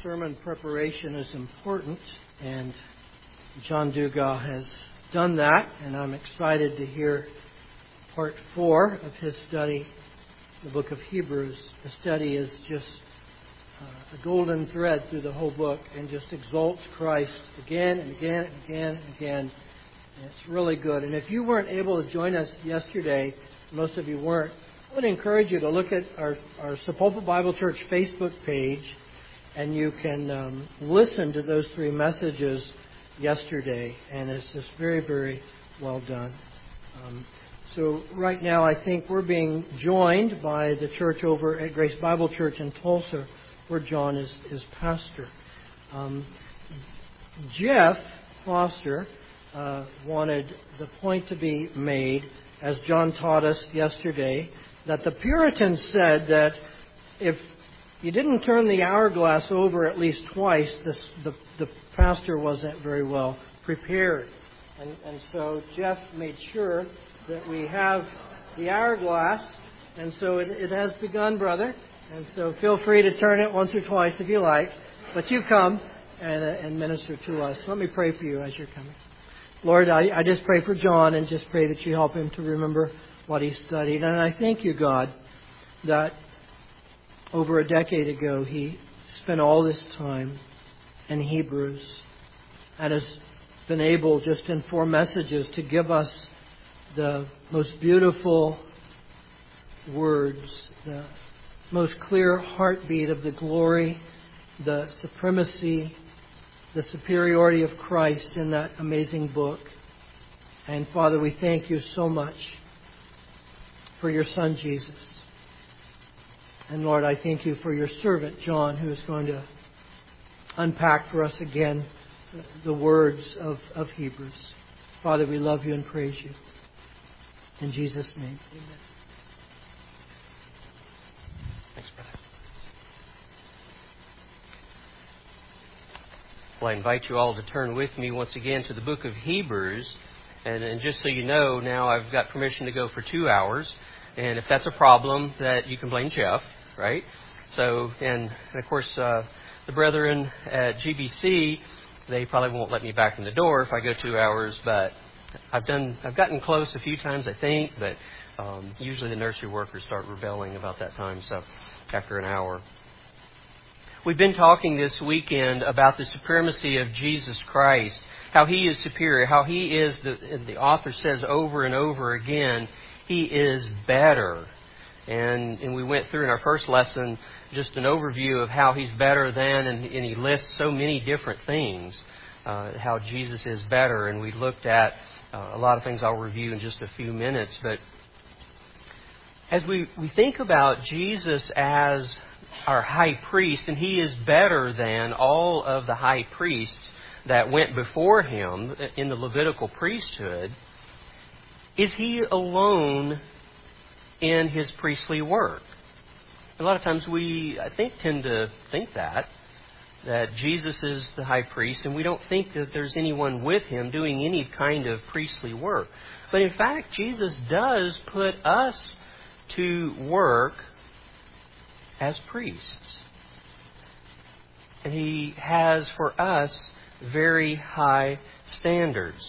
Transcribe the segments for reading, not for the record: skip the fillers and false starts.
sermon preparation is important, and John Dugas has done that, and I'm excited to hear part 4 of his study, the book of Hebrews. The study is just a golden thread through the whole book and just exalts Christ again and again and again and again. And it's really good. And if you weren't able to join us yesterday, most of you weren't, I would encourage you to look at our Sepulpa Bible Church Facebook page, and you can listen to those 3 messages yesterday. And it's just very, very well done. So right now I think we're being joined by the church over at Grace Bible Church in Tulsa, where John is pastor. Jeff Foster wanted the point to be made, as John taught us yesterday, that the Puritans said that if you didn't turn the hourglass over at least twice, the pastor wasn't very well prepared. And so Jeff made sure that we have the hourglass, and so it has begun, brother. And so feel free to turn it once or twice if you like, but you come and minister to us. Let me pray for you as you're coming. Lord, I just pray for John and just pray that you help him to remember what he studied. And I thank you, God, that over a decade ago he spent all this time in Hebrews and has been able, just in 4 messages, to give us the most beautiful words, the most clear heartbeat of the glory, the supremacy, the superiority of Christ in that amazing book. And Father, we thank you so much for your Son, Jesus. And Lord, I thank you for your servant, John, who is going to unpack for us again the words of Hebrews. Father, we love you and praise you. In Jesus' name, amen. Thanks, brother. Well, I invite you all to turn with me once again to the book of Hebrews. And just so you know, now I've got permission to go for 2 hours. And if that's a problem, that you can blame Jeff, right? So, and of course, the brethren at GBC, they probably won't let me back in the door if I go 2 hours, but I've gotten close a few times, I think, but usually the nursery workers start rebelling about that time, so after an hour. We've been talking this weekend about the supremacy of Jesus Christ, how He is superior, how He is, the author says over and over again, He is better. And we went through in our first lesson just an overview of how He's better than, and He lists so many different things, how Jesus is better. And we looked at a lot of things I'll review in just a few minutes. But as we think about Jesus as our high priest, and He is better than all of the high priests that went before Him in the Levitical priesthood, is He alone in His priestly work? A lot of times we, I think, tend to think that Jesus is the high priest, and we don't think that there's anyone with Him doing any kind of priestly work. But in fact, Jesus does put us to work as priests. And He has for us very high standards.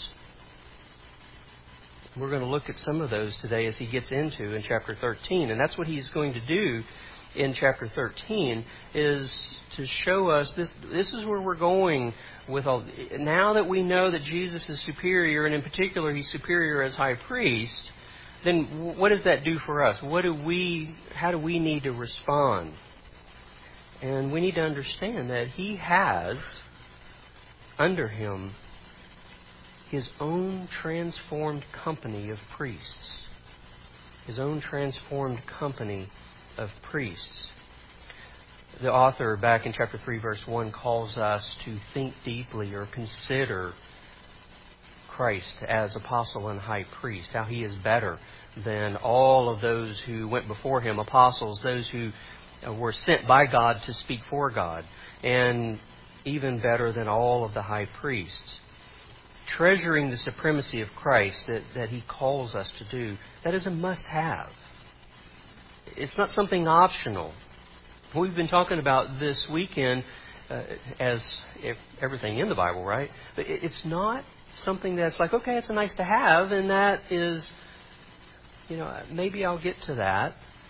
We're going to look at some of those today as He gets into in chapter 13. And that's what He's going to do in chapter 13, is to show us this is where we're going with all. Now that we know that Jesus is superior, and in particular He's superior as high priest, then what does that do for us? How do we need to respond? And we need to understand that He has under Him His own transformed company of priests. His own transformed company of priests. The author, back in chapter 3, verse 1, calls us to think deeply or consider Christ as apostle and high priest, how He is better than all of those who went before Him, apostles, those who were sent by God to speak for God, and even better than all of the high priests. Treasuring the supremacy of Christ that He calls us to do, that is a must-have. It's not something optional. We've been talking about this weekend as if everything in the Bible, right? But it's not something that's like, okay, it's a nice to have, and that is, maybe I'll get to that.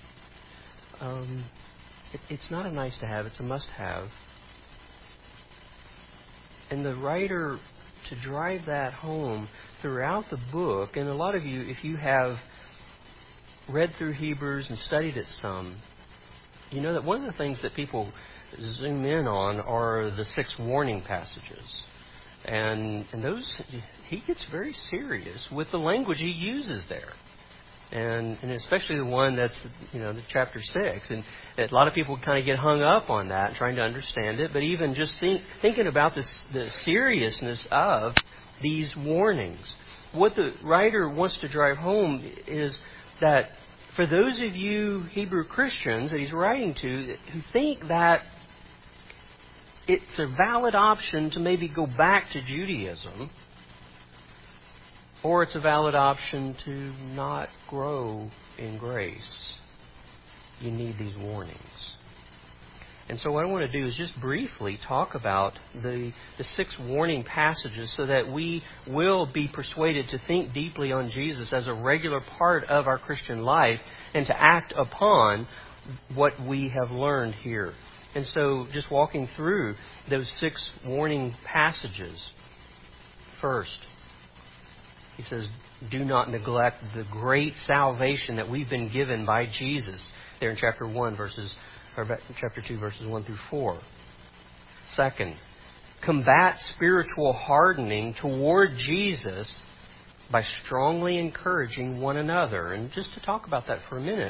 It's not a nice to have, it's a must have. And the writer, to drive that home throughout the book, and a lot of you, if you have read through Hebrews and studied it some, you know that one of the things that people zoom in on are the 6 warning passages. And those, he gets very serious with the language he uses there. And especially the one that's, the chapter 6. And a lot of people kind of get hung up on that and trying to understand it. But even just thinking about the seriousness of these warnings. What the writer wants to drive home is that for those of you Hebrew Christians that he's writing to who think that it's a valid option to maybe go back to Judaism, or it's a valid option to not grow in grace, you need these warnings. And so what I want to do is just briefly talk about the 6 warning passages so that we will be persuaded to think deeply on Jesus as a regular part of our Christian life and to act upon what we have learned here. And so just walking through those 6 warning passages. First, he says, do not neglect the great salvation that we've been given by Jesus. There in chapter 2, verses 1 through 4. Second, combat spiritual hardening toward Jesus by strongly encouraging one another. And just to talk about that for a minute,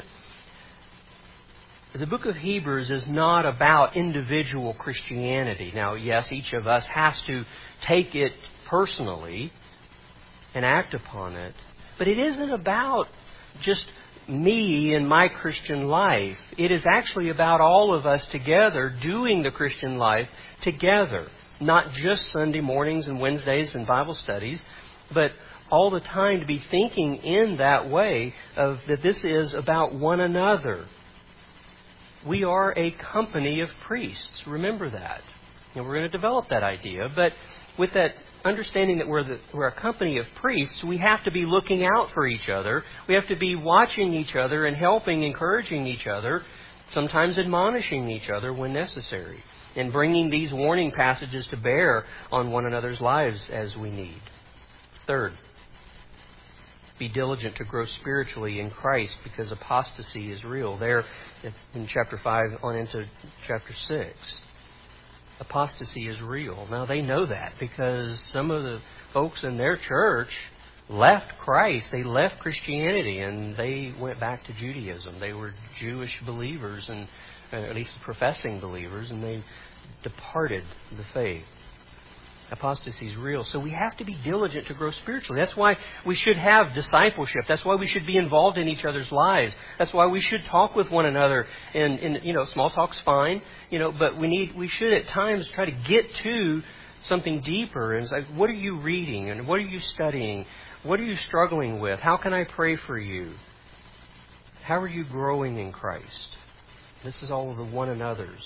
the book of Hebrews is not about individual Christianity. Now, yes, each of us has to take it personally and act upon it. But it isn't about just me and my Christian life. It is actually about all of us together doing the Christian life together. Not just Sunday mornings and Wednesdays and Bible studies, but all the time to be thinking in that way of that this is about one another. We are a company of priests. Remember that. And we're going to develop that idea. But with that understanding that we're a company of priests, we have to be looking out for each other. We have to be watching each other and helping, encouraging each other, sometimes admonishing each other when necessary, and bringing these warning passages to bear on one another's lives as we need. Third, be diligent to grow spiritually in Christ because apostasy is real. There in chapter 5 on into chapter 6. Apostasy is real. Now they know that because some of the folks in their church left Christ. They left Christianity and they went back to Judaism. They were Jewish believers, and at least professing believers, and they departed the faith. Apostasy is real. So we have to be diligent to grow spiritually. That's why we should have discipleship. That's why we should be involved in each other's lives. That's why we should talk with one another. And small talk's fine, but we should at times try to get to something deeper. And it's like, what are you reading? And what are you studying? What are you struggling with? How can I pray for you? How are you growing in Christ? This is all of the one another's.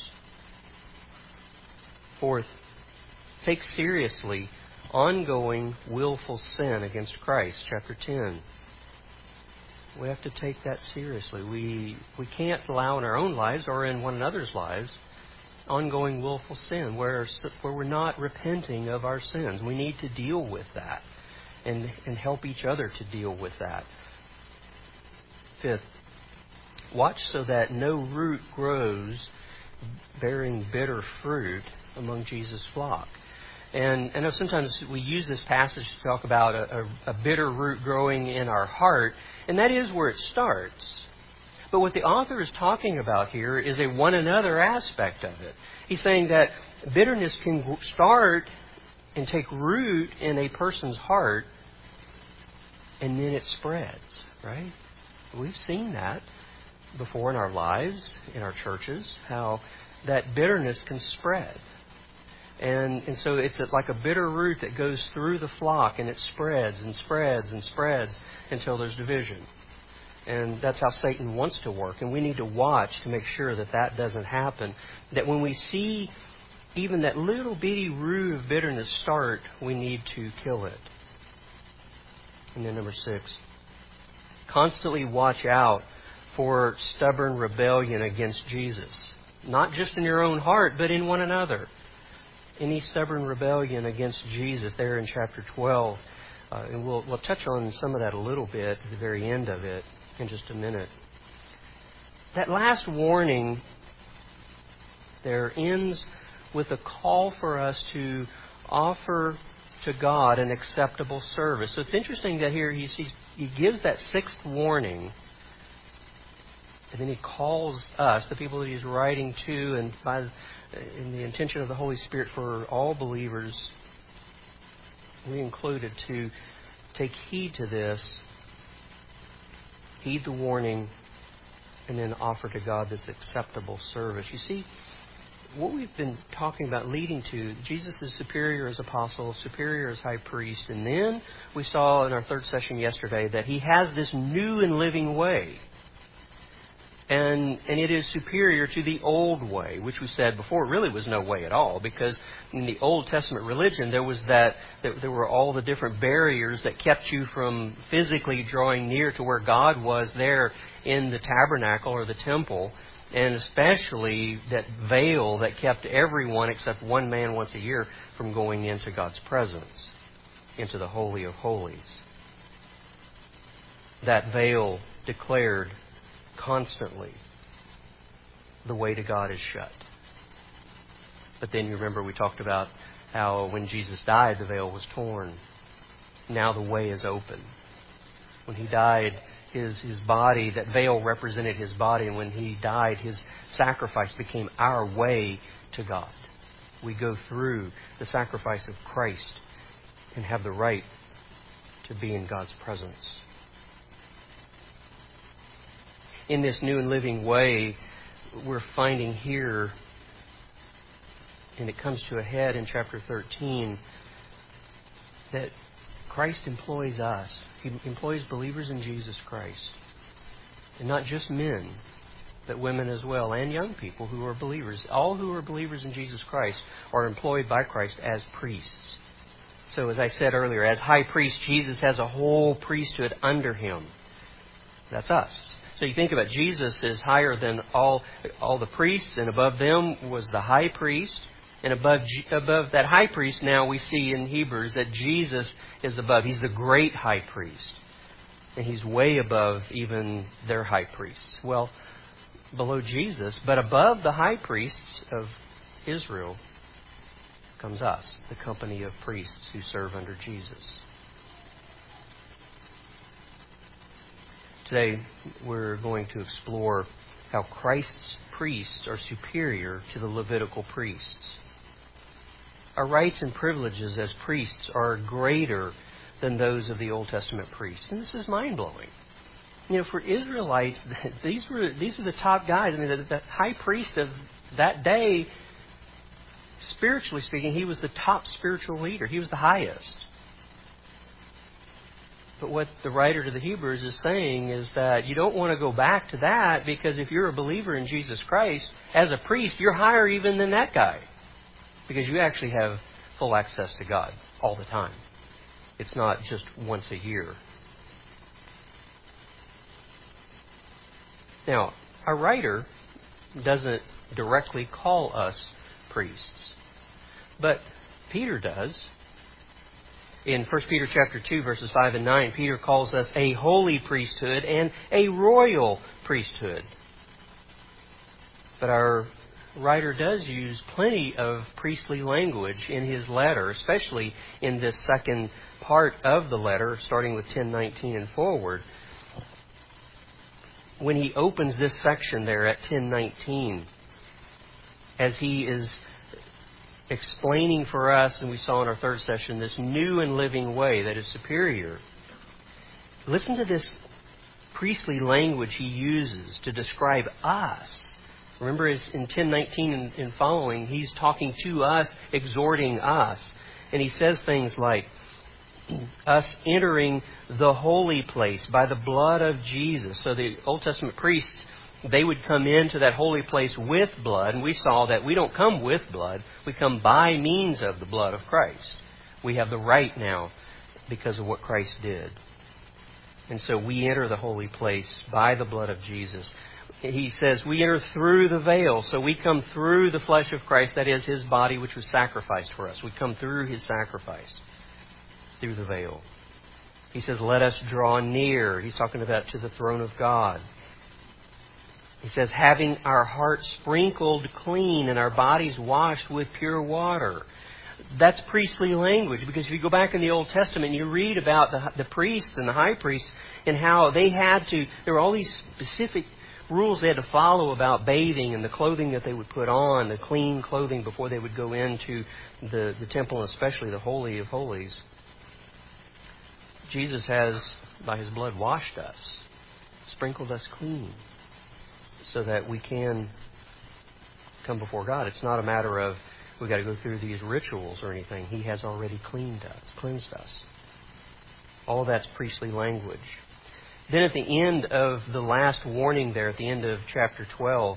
Fourth, take seriously ongoing willful sin against Christ, chapter 10. We have to take that seriously. We can't allow in our own lives or in one another's lives ongoing willful sin where we're not repenting of our sins. We need to deal with that and help each other to deal with that. Fifth, watch so that no root grows bearing bitter fruit among Jesus' flock. And I know sometimes we use this passage to talk about a bitter root growing in our heart, and that is where it starts. But what the author is talking about here is a one another aspect of it. He's saying that bitterness can start and take root in a person's heart, and then it spreads, right? We've seen that before in our lives, in our churches, how that bitterness can spread. And so it's like a bitter root that goes through the flock, and it spreads and spreads and spreads until there's division. And that's how Satan wants to work. And we need to watch to make sure that that doesn't happen. That when we see even that little bitty root of bitterness start, we need to kill it. And then number 6, constantly watch out for stubborn rebellion against Jesus. Not just in your own heart, but in one another. Any stubborn rebellion against Jesus there in chapter 12. And we'll touch on some of that a little bit at the very end of it in just a minute. That last warning there ends with a call for us to offer to God an acceptable service. So it's interesting that here he gives that 6th warning, and then he calls us, the people that he's writing to, and in the intention of the Holy Spirit for all believers, we included, to take heed to this, heed the warning, and then offer to God this acceptable service. You see, what we've been talking about leading to, Jesus is superior as apostle, superior as high priest, and then we saw in our 3rd session yesterday that he has this new and living way. And it is superior to the old way, which we said before really was no way at all, because in the Old Testament religion there were all the different barriers that kept you from physically drawing near to where God was there in the tabernacle or the temple, and especially that veil that kept everyone except one man once a year from going into God's presence, into the Holy of Holies. That veil declared constantly the way to God is shut. But then you remember we talked about how when Jesus died, the veil was torn. Now the way is open. When he died, his body, that veil represented his body, and when he died, his sacrifice became our way to God. We go through the sacrifice of Christ and have the right to be in God's presence. In this new and living way, we're finding here, and it comes to a head in chapter 13, that Christ employs us. He employs believers in Jesus Christ. And not just men, but women as well, and young people who are believers. All who are believers in Jesus Christ are employed by Christ as priests. So as I said earlier, as high priest, Jesus has a whole priesthood under him. That's us. So you think about it, Jesus is higher than all the priests, and above them was the high priest. And above that high priest, now we see in Hebrews that Jesus is above. He's the great high priest. And he's way above even their high priests. Well, below Jesus, but above the high priests of Israel comes us, the company of priests who serve under Jesus. Today, we're going to explore how Christ's priests are superior to the Levitical priests. Our rights and privileges as priests are greater than those of the Old Testament priests. And this is mind-blowing. You know, for Israelites, these are the top guys. I mean, the high priest of that day, spiritually speaking, he was the top spiritual leader. He was the highest. But what the writer to the Hebrews is saying is that you don't want to go back to that, because if you're a believer in Jesus Christ, as a priest, you're higher even than that guy. Because you actually have full access to God all the time. It's not just once a year. Now, our writer doesn't directly call us priests, but Peter does. In 1 Peter chapter 2, verses 5 and 9, Peter calls us a holy priesthood and a royal priesthood. But our writer does use plenty of priestly language in his letter, especially in this second part of the letter, starting with 10:19 and forward. When he opens this section there at 10:19, as he is explaining for us, and we saw in our 3rd session, this new and living way that is superior. Listen to this priestly language he uses to describe us. Remember, in 10:19 and following, he's talking to us, exhorting us. And he says things like, us entering the holy place by the blood of Jesus. So the Old Testament priests They would come into that holy place with blood, and we saw that we don't come with blood. We come by means of the blood of Christ. We have the right now because of what Christ did. And so we enter the holy place by the blood of Jesus. He says we enter through the veil. So we come through the flesh of Christ, that is His body which was sacrificed for us. We come through His sacrifice, through the veil. He says, let us draw near. He's talking about to the throne of God. He says, having our hearts sprinkled clean and our bodies washed with pure water. That's priestly language, because if you go back in the Old Testament, you read about the priests and the high priests and how they had to, there were all these specific rules they had to follow about bathing and the clothing that they would put on, the clean clothing before they would go into the temple, and especially the Holy of Holies. Jesus has, by His blood, washed us, sprinkled us clean, so that we can come before God. It's not a matter of we've got to go through these rituals or anything. He has already cleansed us. All that's priestly language. Then at the end of the last warning there, at the end of chapter 12,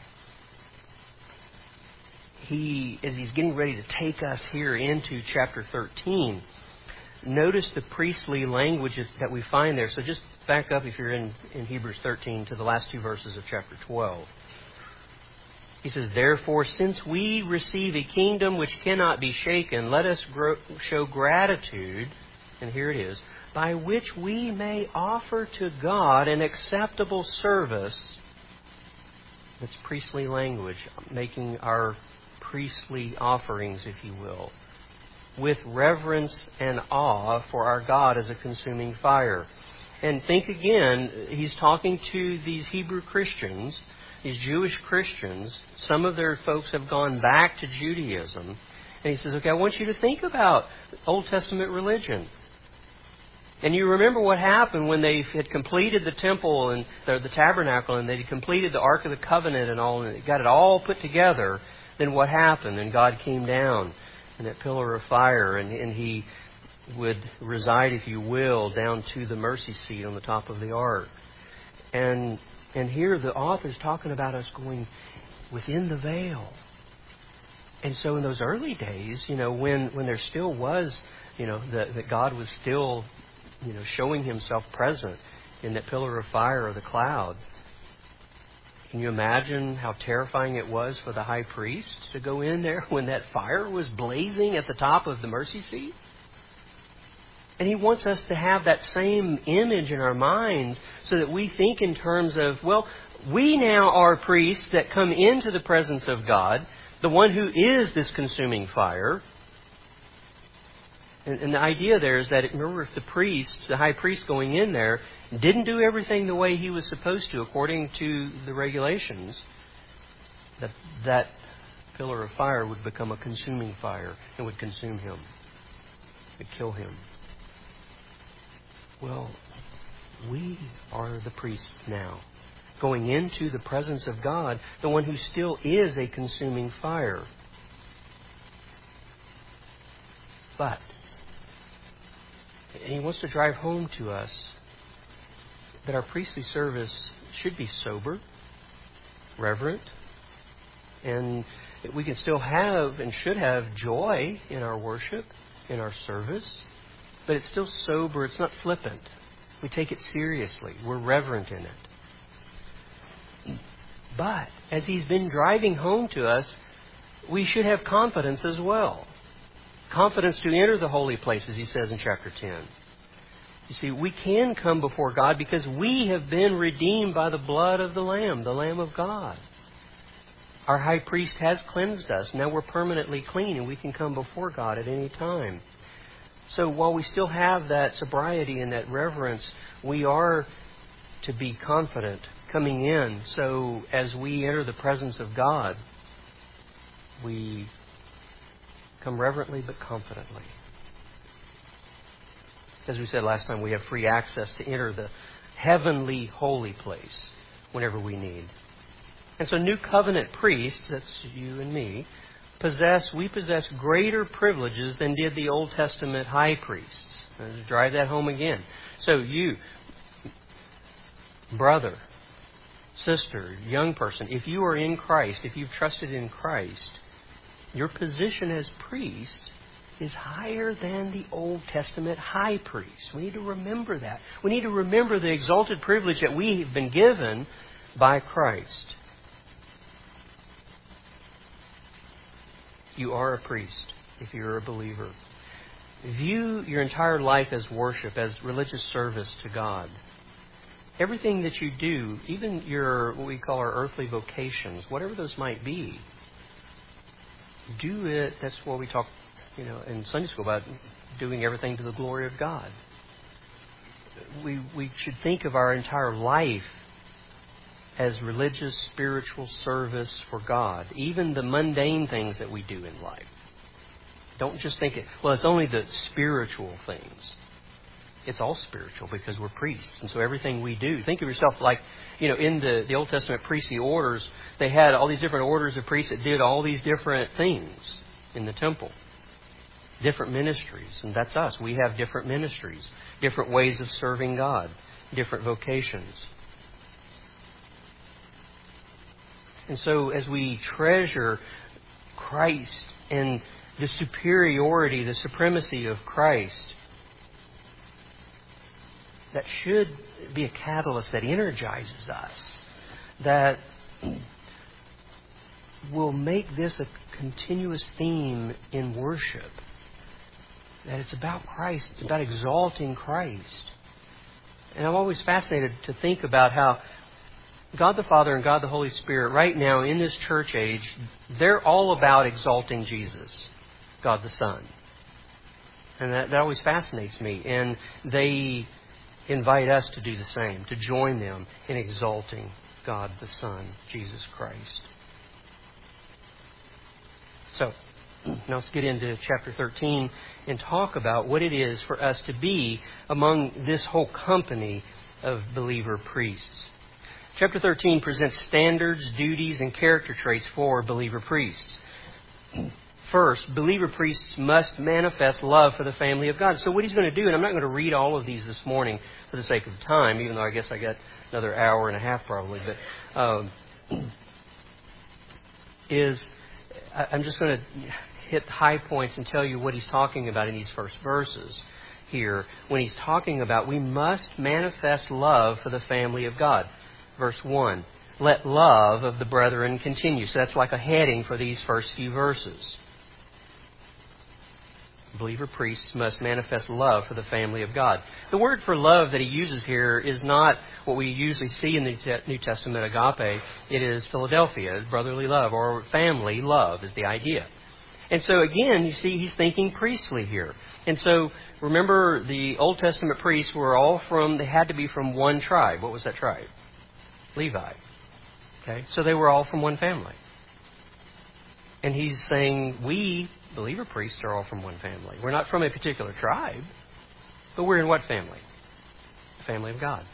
as He's getting ready to take us here into chapter 13, notice the priestly language that we find there. So just back up, if you're in Hebrews 13, to the last two verses of chapter 12. He says, therefore, since we receive a kingdom which cannot be shaken, let us show gratitude, and here it is, by which we may offer to God an acceptable service. That's priestly language, making our priestly offerings, if you will, with reverence and awe, for our God is a consuming fire. And think again, he's talking to these Hebrew Christians, these Jewish Christians. Some of their folks have gone back to Judaism. And he says, okay, I want you to think about Old Testament religion. And you remember what happened when they had completed the temple and the tabernacle, and they had completed the Ark of the Covenant and all, and they got it all put together. Then what happened? And God came down in that pillar of fire, and He would reside, if you will, down to the mercy seat on the top of the ark. And here the author's talking about us going within the veil. And so in those early days, when there still was, that God was still, showing Himself present in that pillar of fire or the cloud. Can you imagine how terrifying it was for the high priest to go in there when that fire was blazing at the top of the mercy seat? And He wants us to have that same image in our minds so that we think in terms of, well, we now are priests that come into the presence of God, the one who is this consuming fire. And the idea there is that, remember, if the high priest going in there didn't do everything the way he was supposed to according to the regulations, that pillar of fire would become a consuming fire and would consume him, would kill him. Well, we are the priests now, going into the presence of God, the one who still is a consuming fire. But, and He wants to drive home to us that our priestly service should be sober, reverent, and that we can still have and should have joy in our worship, in our service, but it's still sober. It's not flippant. We take it seriously. We're reverent in it. But as He's been driving home to us, we should have confidence as well. Confidence to enter the holy place, as He says in chapter 10. You see, we can come before God because we have been redeemed by the blood of the Lamb of God. Our high priest has cleansed us. Now we're permanently clean and we can come before God at any time. So while we still have that sobriety and that reverence, we are to be confident coming in. So as we enter the presence of God, we come reverently but confidently. As we said last time, we have free access to enter the heavenly holy place whenever we need. And so new covenant priests, that's you and me, we possess greater privileges than did the Old Testament high priests. Let's drive that home again. So you, brother, sister, young person, if you are in Christ, if you've trusted in Christ, your position as priest is higher than the Old Testament high priest. We need to remember that. We need to remember the exalted privilege that we have been given by Christ. You are a priest if you're a believer. View your entire life as worship, as religious service to God. Everything that you do, even your, what we call our earthly vocations, whatever those might be, do it. That's what we talk, in Sunday school about doing everything to the glory of God. We should think of our entire life as religious, spiritual service for God. Even the mundane things that we do in life. Don't just think it's only the spiritual things. It's all spiritual because we're priests. And so everything we do, think of yourself like, in the Old Testament priestly orders, they had all these different orders of priests that did all these different things in the temple. Different ministries. And that's us. We have different ministries, different ways of serving God, different vocations. And so as we treasure Christ and the superiority, the supremacy of Christ, that should be a catalyst that energizes us, that will make this a continuous theme in worship. That it's about Christ, it's about exalting Christ. And I'm always fascinated to think about how God the Father and God the Holy Spirit right now in this church age, they're all about exalting Jesus, God the Son. And that always fascinates me. And they invite us to do the same, to join them in exalting God the Son, Jesus Christ. So, now let's get into chapter 13 and talk about what it is for us to be among this whole company of believer priests. Chapter 13 presents standards, duties, and character traits for believer priests. First, believer priests must manifest love for the family of God. So what he's going to do, and I'm not going to read all of these this morning for the sake of time, even though I guess I got another hour and a half probably, but I'm just going to hit high points and tell you what he's talking about in these first verses here when he's talking about we must manifest love for the family of God. Verse 1, let love of the brethren continue. So that's like a heading for these first few verses. Believer priests must manifest love for the family of God. The word for love that he uses here is not what we usually see in the New Testament, agape. It is Philadelphia, brotherly love, or family love is the idea. And so again, you see, he's thinking priestly here. And so remember, the Old Testament priests were all they had to be from one tribe. What was that tribe? Levi. Okay, so they were all from one family. And he's saying, we, believer priests, are all from one family. We're not from a particular tribe, but we're in what family? The family of God.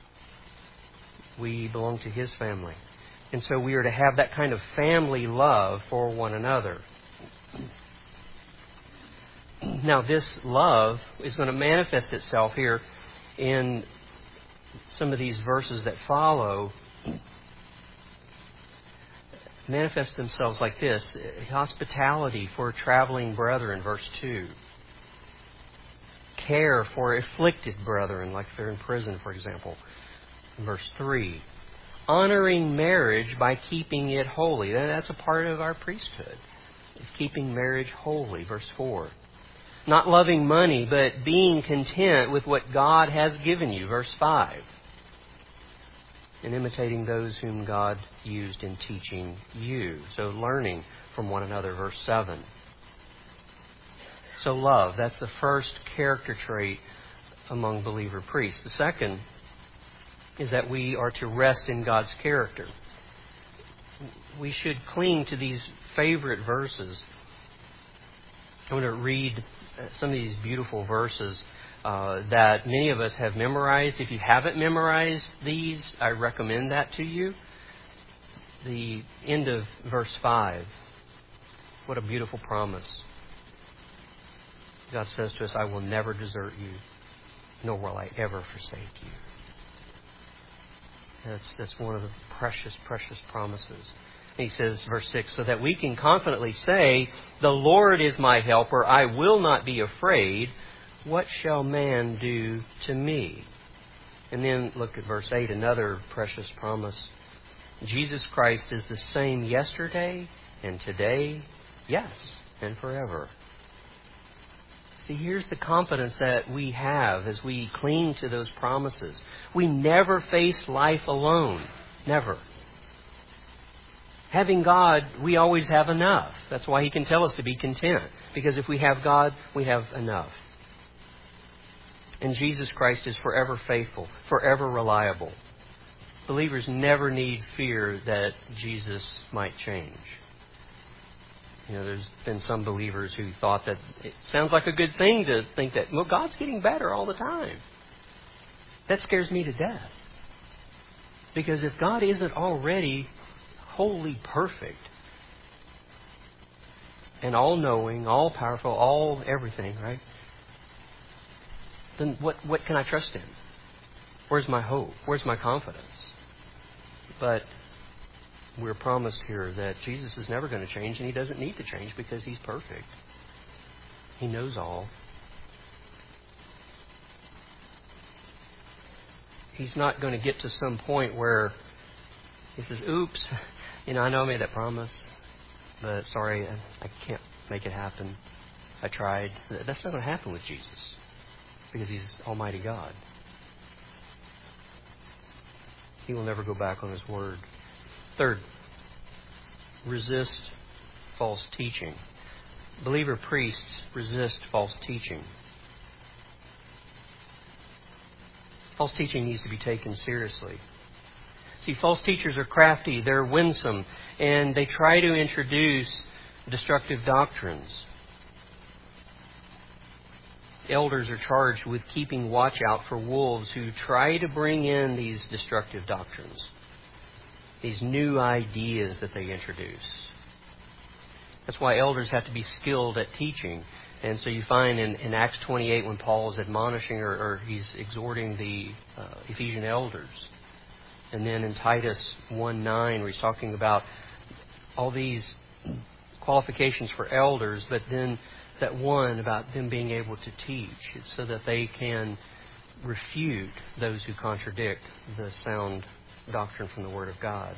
We belong to His family. And so we are to have that kind of family love for one another. Now, this love is going to manifest itself here in some of these verses that follow. Manifest themselves like this. Hospitality for traveling brethren, verse 2. Care for afflicted brethren, like if they're in prison, for example, verse 3. Honoring marriage by keeping it holy. That's a part of our priesthood. It's keeping marriage holy, verse 4. Not loving money, but being content with what God has given you, verse 5. And imitating those whom God used in teaching you. So learning from one another, verse 7. So love, that's the first character trait among believer priests. The second is that we are to rest in God's character. We should cling to these favorite verses. I want to read some of these beautiful verses that many of us have memorized. If you haven't memorized these, I recommend that to you. The end of verse 5. What a beautiful promise. God says to us, I will never desert you, nor will I ever forsake you. That's one of the precious, precious promises. He says, verse 6, so that we can confidently say, the Lord is my helper, I will not be afraid. What shall man do to me? And then look at verse 8, another precious promise. Jesus Christ is the same yesterday and today, yes, and forever. See, here's the confidence that we have as we cling to those promises. We never face life alone. Never. Having God, we always have enough. That's why He can tell us to be content. Because if we have God, we have enough. And Jesus Christ is forever faithful, forever reliable. Believers never need fear that Jesus might change. You know, there's been some believers who thought that it sounds like a good thing to think that, well, God's getting better all the time. That scares me to death. Because if God isn't already wholly perfect and all-knowing, all-powerful, all everything, right? Then what can I trust in? Where's my hope? Where's my confidence? But we're promised here that Jesus is never going to change, and He doesn't need to change because He's perfect. He knows all. He's not going to get to some point where He says, oops, I know I made that promise, but sorry, I can't make it happen. I tried. That's not going to happen with Jesus because He's Almighty God. He will never go back on His word. Third, resist false teaching. Believer priests resist false teaching. False teaching needs to be taken seriously. See, false teachers are crafty, they're winsome, and they try to introduce destructive doctrines. Elders are charged with keeping watch out for wolves who try to bring in these destructive doctrines, these new ideas that they introduce. That's why elders have to be skilled at teaching. And so you find in Acts 28 when Paul is admonishing or he's exhorting the Ephesian elders. And then in Titus 1:9 where he's talking about all these qualifications for elders, but then that one about them being able to teach so that they can refute those who contradict the sound doctrine from the Word of God.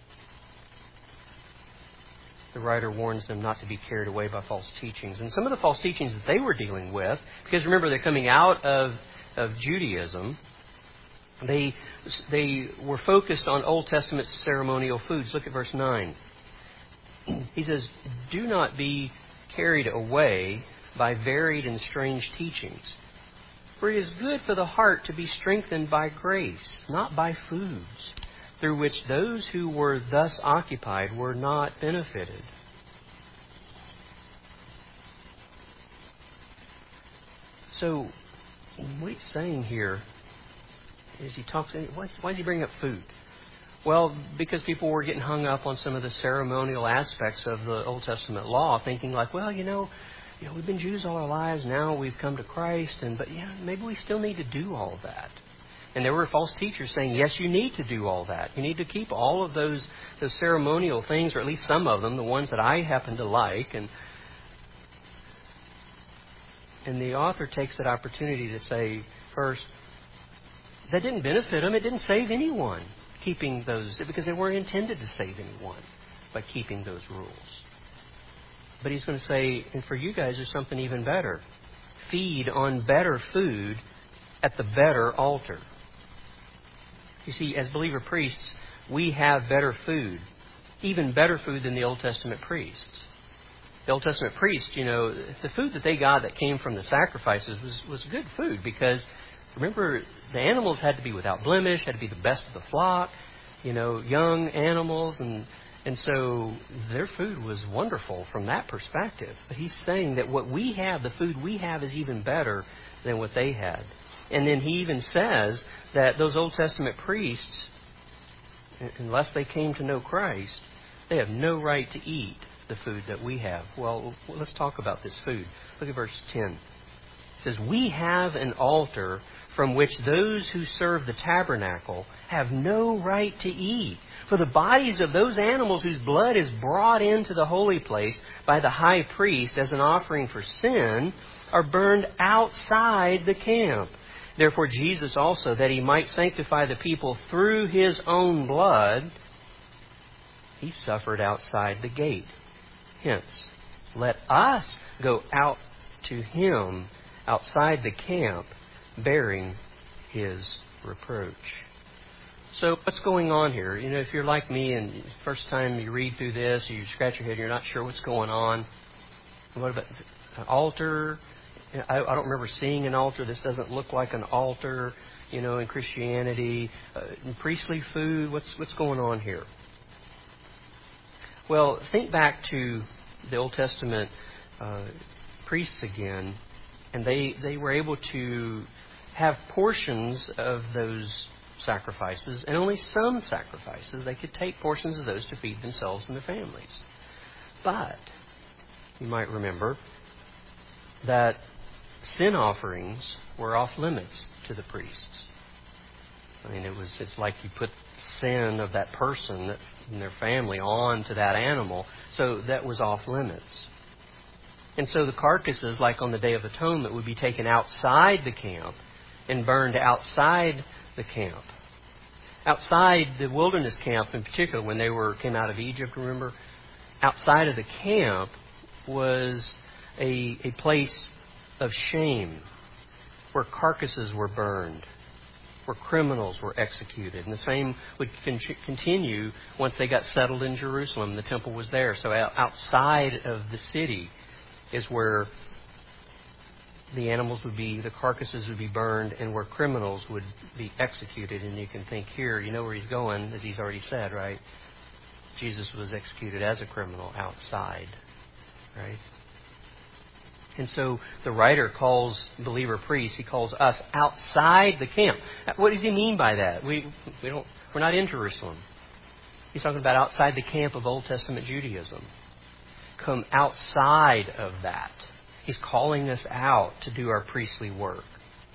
The writer warns them not to be carried away by false teachings. And some of the false teachings that they were dealing with, because remember they're coming out of Judaism, they were focused on Old Testament ceremonial foods. Look at verse 9. He says, do not be carried away by varied and strange teachings. For it is good for the heart to be strengthened by grace, not by foods, through which those who were thus occupied were not benefited. So, what he's saying here is why is he bringing up food? Well, because people were getting hung up on some of the ceremonial aspects of the Old Testament law, thinking like, well, we've been Jews all our lives, now we've come to Christ, but maybe we still need to do all that. And there were false teachers saying, yes, you need to do all that. You need to keep all of those ceremonial things, or at least some of them, the ones that I happen to like. And the author takes that opportunity to say, first, that didn't benefit them. It didn't save anyone keeping those, because they weren't intended to save anyone by keeping those rules. But he's going to say, and for you guys, there's something even better. Feed on better food at the better altar. You see, as believer priests, we have better food, even better food than the Old Testament priests. The Old Testament priests, the food that they got that came from the sacrifices was good food because, remember, the animals had to be without blemish, had to be the best of the flock, young animals, and so their food was wonderful from that perspective. But he's saying that what we have, the food we have, is even better than what they had. And then he even says that those Old Testament priests, unless they came to know Christ, they have no right to eat the food that we have. Well, let's talk about this food. Look at verse 10. It It says, we have an altar from which those who serve the tabernacle have no right to eat. For the bodies of those animals whose blood is brought into the holy place by the high priest as an offering for sin are burned outside the camp. Therefore Jesus also, that He might sanctify the people through His own blood, He suffered outside the gate. Hence, let us go out to Him outside the camp, bearing His reproach. So what's going on here? You know, if you're like me and first time you read through this, or you scratch your head, you're not sure what's going on. What about an altar? I don't remember seeing an altar. This doesn't look like an altar, you know, in Christianity. Priestly food, what's going on here? Well, think back to the Old Testament priests again, and they were able to have portions of those sacrifices, and only some sacrifices. They could take portions of those to feed themselves and their families. But you might remember that sin offerings were off limits to the priests. I mean, it's like you put sin of that person and their family on to that animal, so that was off limits. And so the carcasses, like on the Day of Atonement, would be taken outside the camp and burned outside the camp. Outside the wilderness camp in particular, when they came out of Egypt, remember, outside of the camp was a place of shame where carcasses were burned, where criminals were executed. And the same would continue once they got settled in Jerusalem. The temple was there. So outside of the city is where the carcasses would be burned, and where criminals would be executed. And you can think here, you know where he's going, as he's already said, right? Jesus was executed as a criminal outside, right? And so the writer calls believer priests, he calls us outside the camp. What does he mean by that? We're not in Jerusalem. He's talking about outside the camp of Old Testament Judaism. Come outside of that. He's calling us out to do our priestly work.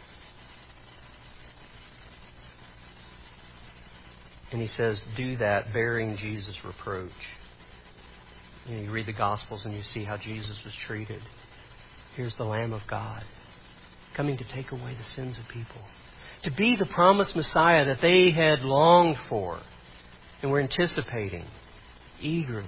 And he says, do that bearing Jesus' reproach. You read the Gospels and you see how Jesus was treated. Here's the Lamb of God, coming to take away the sins of people. To be the promised Messiah that they had longed for and were anticipating eagerly.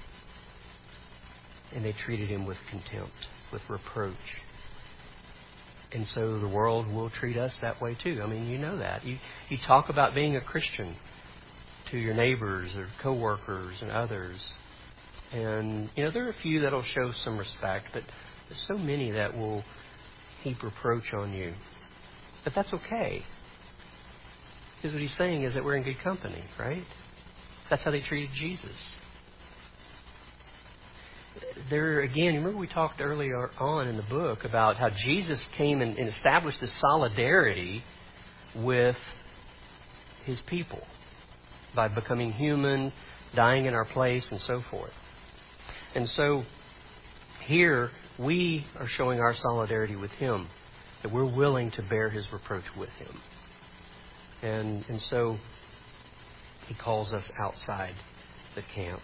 And they treated Him with contempt, with reproach. And so the world will treat us that way too. I mean, you know that. You talk about being a Christian to your neighbors or coworkers and others. And, you know, there are a few that will show some respect, but there's so many that will heap reproach on you. But that's okay. Because what he's saying is that we're in good company, right? That's how they treated Jesus. There again, remember we talked earlier on in the book about how Jesus came and established this solidarity with His people by becoming human, dying in our place, and so forth. And so here we are showing our solidarity with Him, that we're willing to bear His reproach with Him. And so He calls us outside the camp.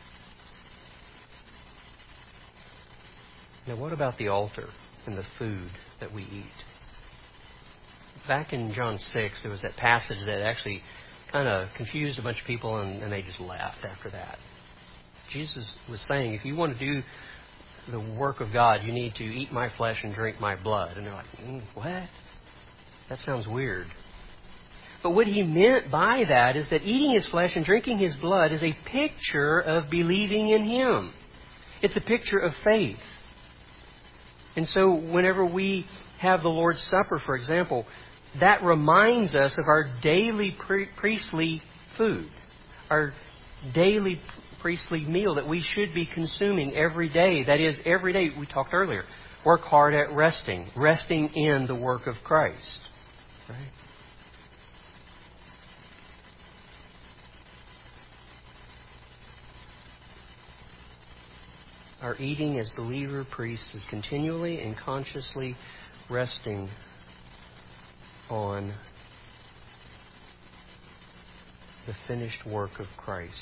Now, what about the altar and the food that we eat? Back in John 6, there was that passage that actually kind of confused a bunch of people, and they just left after that. Jesus was saying, if you want to do the work of God, you need to eat my flesh and drink my blood. And they're like, what? That sounds weird. But what He meant by that is that eating His flesh and drinking His blood is a picture of believing in Him. It's a picture of faith. And so whenever we have the Lord's Supper, for example, that reminds us of our daily priestly food, our daily priestly meal that we should be consuming every day. That is, every day, we talked earlier, work hard at resting in the work of Christ. Right? Our eating as believer priests is continually and consciously resting on the finished work of Christ.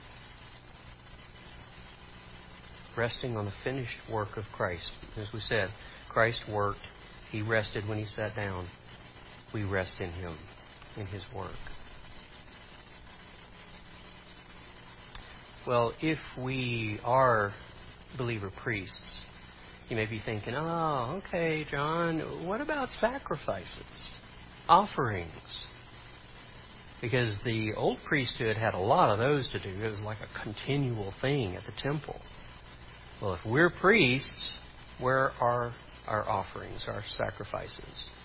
Resting on the finished work of Christ. As we said, Christ worked. He rested when He sat down. We rest in Him, in His work. Well, if we are believer priests, you may be thinking, oh, okay, John, what about sacrifices, offerings? Because the old priesthood had a lot of those to do. It was like a continual thing at the temple. Well, if we're priests, where are our offerings, our sacrifices?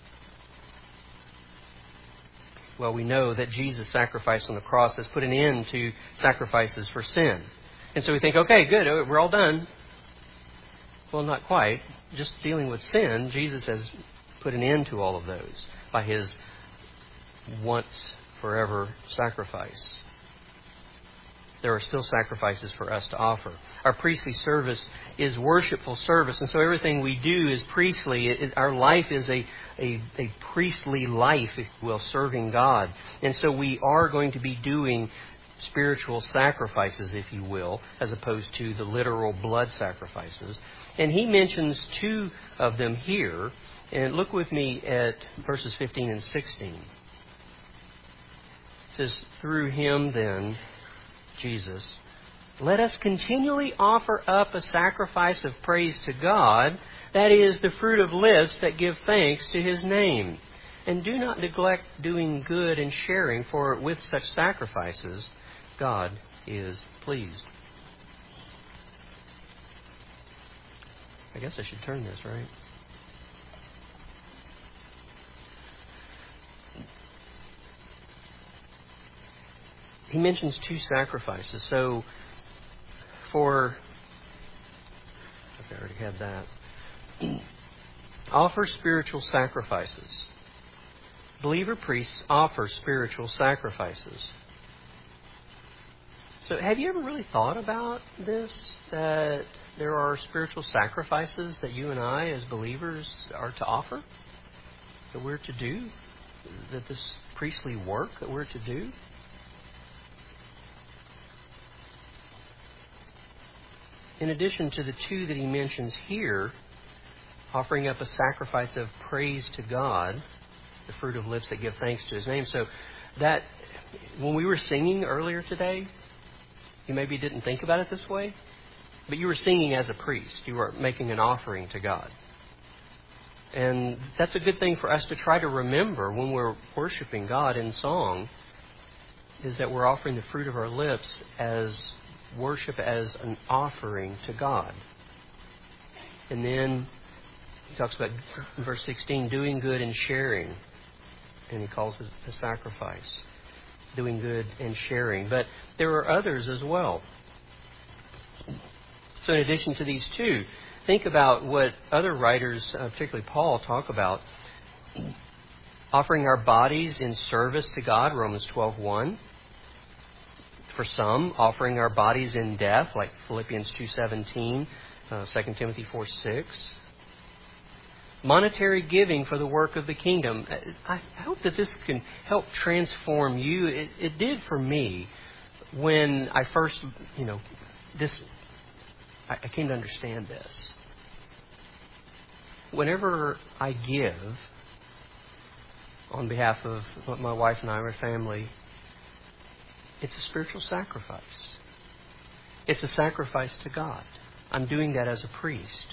Well, we know that Jesus' sacrifice on the cross has put an end to sacrifices for sin. And so we think, okay, good, we're all done. Well, not quite. Just dealing with sin, Jesus has put an end to all of those by His once forever sacrifice. There are still sacrifices for us to offer. Our priestly service is worshipful service, and so everything we do is priestly. Our life is a priestly life, if you will, serving God. And so we are going to be doing spiritual sacrifices, if you will, as opposed to the literal blood sacrifices. And he mentions two of them here. And look with me at verses 15 and 16. It says, through Him then, Jesus, let us continually offer up a sacrifice of praise to God, that is, the fruit of lips that give thanks to His name. And do not neglect doing good and sharing, for with such sacrifices God is pleased. I guess I should turn this, right? He mentions two sacrifices. So, I already had that. Offer spiritual sacrifices. Believer priests offer spiritual sacrifices. So, have you ever really thought about this? That there are spiritual sacrifices that you and I, as believers, are to offer? That we're to do? That this priestly work that we're to do? In addition to the two that he mentions here, offering up a sacrifice of praise to God, the fruit of lips that give thanks to His name. So that, when we were singing earlier today, you maybe didn't think about it this way, but you were singing as a priest. You were making an offering to God. And that's a good thing for us to try to remember when we're worshiping God in song, is that we're offering the fruit of our lips as worship, as an offering to God. And then he talks about, in verse 16, doing good and sharing. And he calls it a sacrifice. Doing good and sharing. But there are others as well. So in addition to these two, think about what other writers, particularly Paul, talk about. Offering our bodies in service to God, Romans 12:1. For some, offering our bodies in death, like Philippians 2:17, 2 Timothy 4:6. Monetary giving for the work of the kingdom. I hope that this can help transform you. It did for me when I first, I came to understand this. Whenever I give on behalf of my wife and I, our family, it's a spiritual sacrifice. It's a sacrifice to God. I'm doing that as a priest.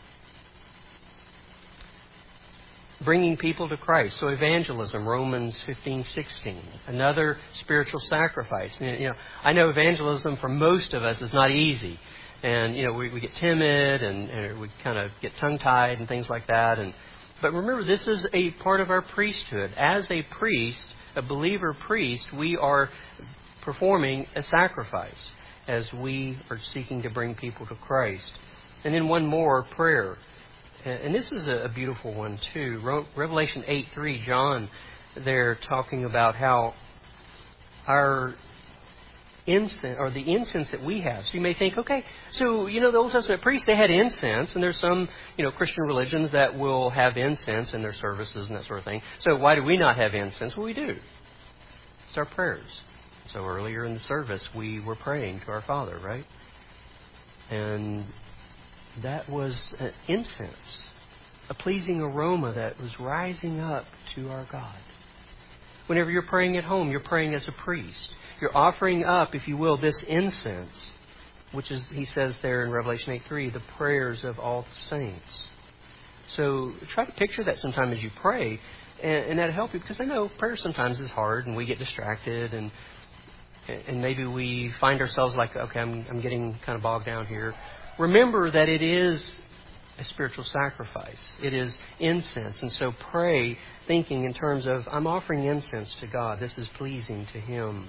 Bringing people to Christ. So evangelism, Romans 15:16, another spiritual sacrifice. I know evangelism for most of us is not easy. And, we get timid and we kind of get tongue-tied and things like that. But remember, this is a part of our priesthood. As a priest, a believer priest, we are performing a sacrifice as we are seeking to bring people to Christ. And then one more, prayer. And this is a beautiful one too. Revelation 8:3, John, they're talking about how our incense, or the incense that we have. So you may think, okay, so, the Old Testament priests, they had incense, and there's some, Christian religions that will have incense in their services and that sort of thing. So why do we not have incense? Well, we do. It's our prayers. So earlier in the service, we were praying to our Father, right? And that was an incense, a pleasing aroma that was rising up to our God. Whenever you're praying at home, you're praying as a priest. You're offering up, if you will, this incense, which is, he says there in Revelation 8:3, the prayers of all the saints. So try to picture that sometime as you pray, and that'll help you, because I know prayer sometimes is hard, and we get distracted, and maybe we find ourselves like, okay, I'm getting kind of bogged down here. Remember that it is a spiritual sacrifice. It is incense. And so pray thinking in terms of, I'm offering incense to God. This is pleasing to Him.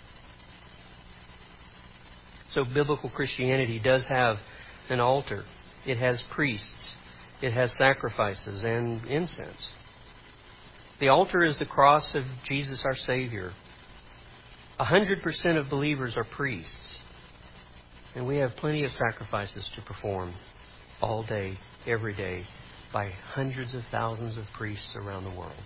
So biblical Christianity does have an altar. It has priests. It has sacrifices and incense. The altar is the cross of Jesus our Savior. 100% of believers are priests. And we have plenty of sacrifices to perform all day, every day, by hundreds of thousands of priests around the world.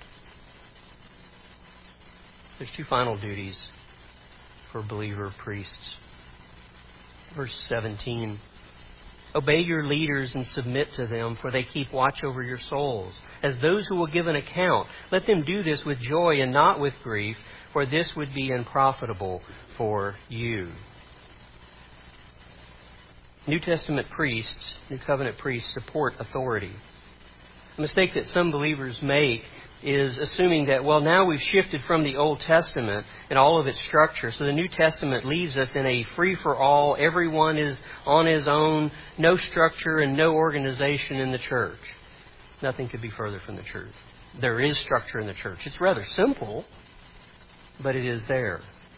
There's two final duties for believer priests. Verse 17. Obey your leaders and submit to them, for they keep watch over your souls. As those who will give an account, let them do this with joy and not with grief, for this would be unprofitable for you. New Testament priests, New Covenant priests, support authority. A mistake that some believers make is assuming that, well, now we've shifted from the Old Testament and all of its structure, so the New Testament leaves us in a free-for-all, everyone is on his own, no structure and no organization in the church. Nothing could be further from the truth. There is structure in the church. It's rather simple, but it is there.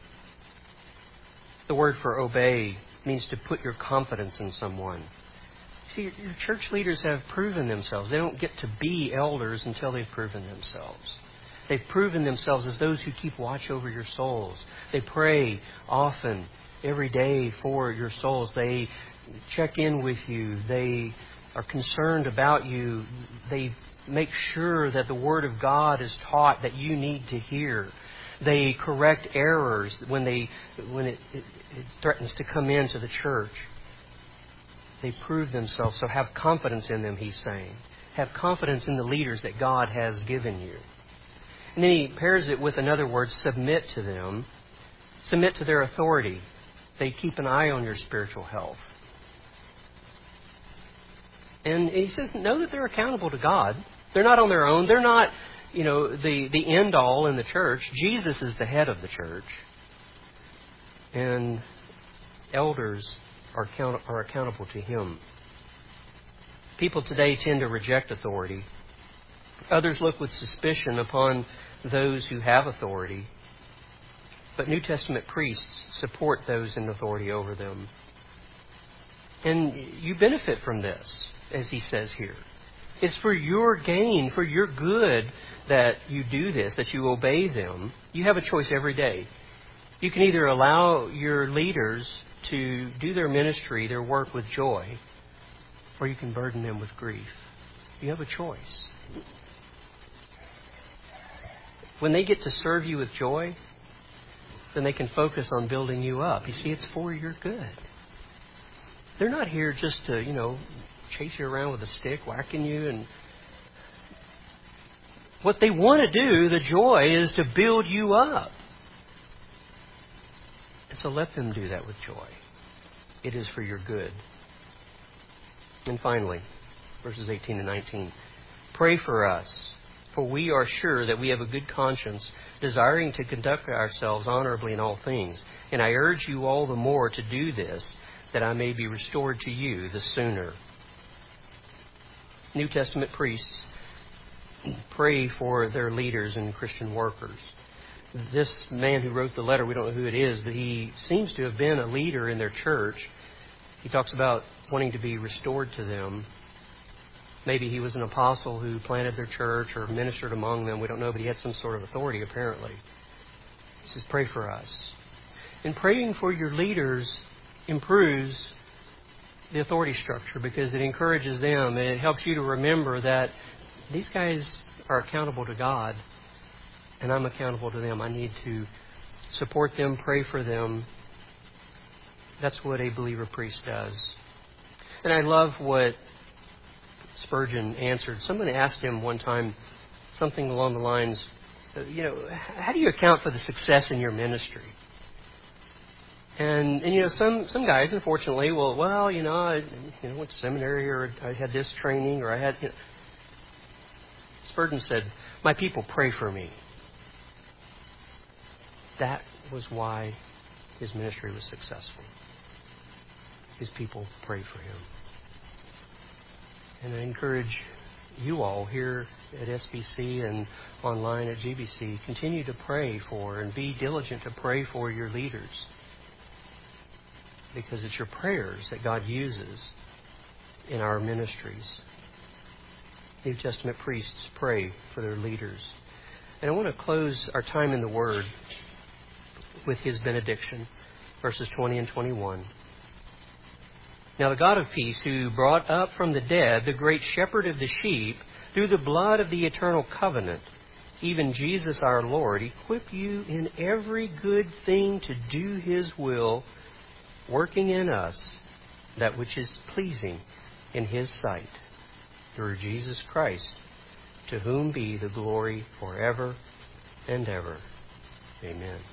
The word for obey means to put your confidence in someone. See, your church leaders have proven themselves. They don't get to be elders until they've proven themselves. They've proven themselves as those who keep watch over your souls. They pray often, every day for your souls. They check in with you. They are concerned about you. They make sure that the Word of God is taught that you need to hear. They correct errors when it threatens to come into the church. They prove themselves, so have confidence in them, he's saying. Have confidence in the leaders that God has given you. And then he pairs it with another word, submit to them. Submit to their authority. They keep an eye on your spiritual health. And he says, know that they're accountable to God. They're not on their own. They're not, the end all in the church. Jesus is the head of the church. And elders are accountable to Him. People today tend to reject authority. Others look with suspicion upon those who have authority. But New Testament priests support those in authority over them. And you benefit from this, as he says here. It's for your gain, for your good, that you do this, that you obey them. You have a choice every day. You can either allow your leaders to do their ministry, their work with joy, or you can burden them with grief. You have a choice. When they get to serve you with joy, then they can focus on building you up. You see, it's for your good. They're not here just to, chase you around with a stick, whacking you. And what they want to do, the joy, is to build you up. And so let them do that with joy. It is for your good. And finally, verses 18 and 19. Pray for us, for we are sure that we have a good conscience, desiring to conduct ourselves honorably in all things. And I urge you all the more to do this, that I may be restored to you the sooner. New Testament priests pray for their leaders and Christian workers. This man who wrote the letter, we don't know who it is, but he seems to have been a leader in their church. He talks about wanting to be restored to them. Maybe he was an apostle who planted their church or ministered among them. We don't know, but he had some sort of authority apparently. He says, pray for us. And praying for your leaders improves the authority structure because it encourages them and it helps you to remember that these guys are accountable to God and I'm accountable to them. I need to support them, pray for them. That's what a believer priest does. And I love what Spurgeon answered. Someone asked him one time something along the lines, how do you account for the success in your ministry? And some guys, unfortunately, I went to seminary, or I had this training, or I had. Spurgeon said, "My people pray for me." That was why his ministry was successful. His people prayed for him. And I encourage you all here at SBC and online at GBC, continue to pray for and be diligent to pray for your leaders. Because it's your prayers that God uses in our ministries. New Testament priests pray for their leaders. And I want to close our time in the Word with his benediction, verses 20 and 21. Now the God of peace, who brought up from the dead the great shepherd of the sheep through the blood of the eternal covenant, even Jesus our Lord, equip you in every good thing to do his will, working in us that which is pleasing in his sight, through Jesus Christ, to whom be the glory forever and ever. Amen.